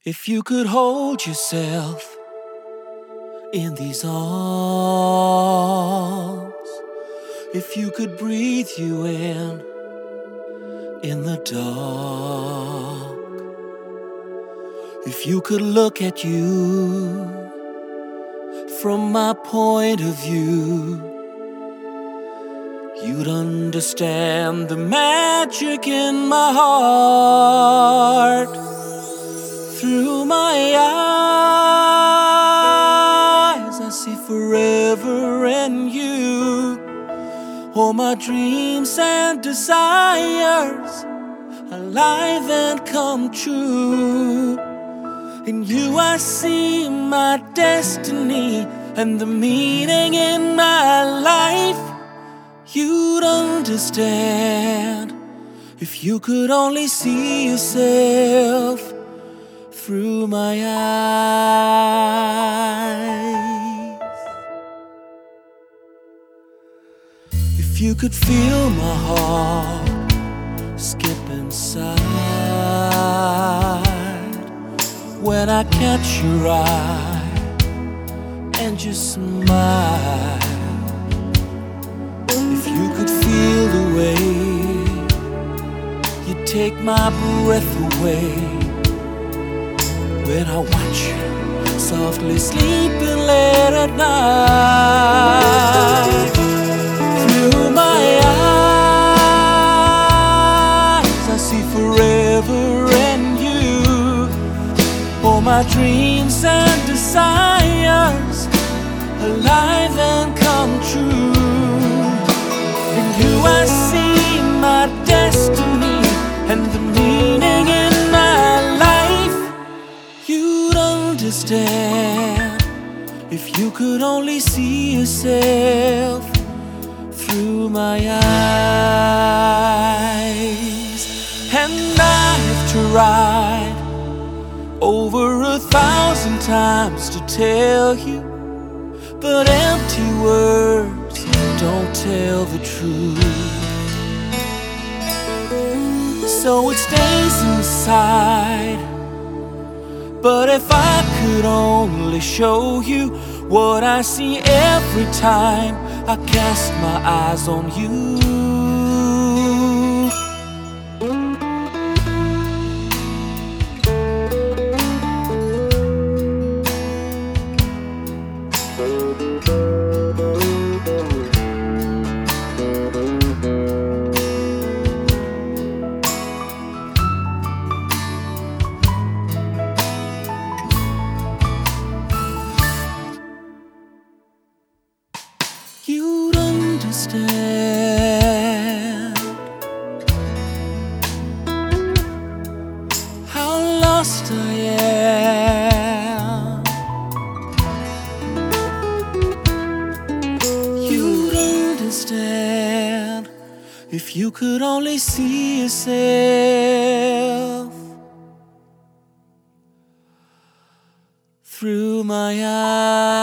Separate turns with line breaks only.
If you could hold yourself in these arms, if you could breathe you in the dark, if you could look at you from my point of view, you'd understand the magic in my heart. Through my eyes, I see forever in you. All my dreams and desires, alive and come true. In you I see my destiny and the meaning in my life. You'd understand if you could only see yourself through my eyes. If you could feel my heart skip inside when I catch your eye and just smile. If you could feel the way you take my breath away when I watch you softly sleeping late at night. Through my eyes, I see forever in you. All my dreams and desires, alive and come true. In you I see my destiny and the meaning in my life. You'd understand if you could only see yourself through my eyes. And I've tried over 1,000 times to tell you, but empty words don't tell the truth. So it stays inside. But if I could only show you what I see every time I cast my eyes on you. You'd understand how lost I am. You'd understand if you could only see yourself through my eyes.